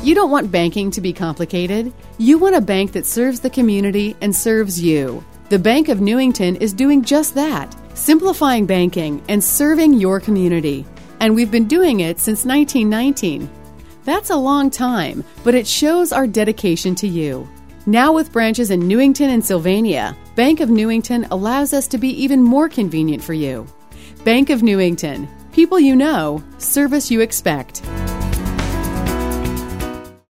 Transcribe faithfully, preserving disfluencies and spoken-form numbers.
You don't want banking to be complicated. You want a bank that serves the community and serves you. The Bank of Newington is doing just that, simplifying banking and serving your community. And we've been doing it since nineteen nineteen. That's a long time, but it shows our dedication to you. Now with branches in Newington and Sylvania, Bank of Newington allows us to be even more convenient for you. Bank of Newington. People you know, service you expect.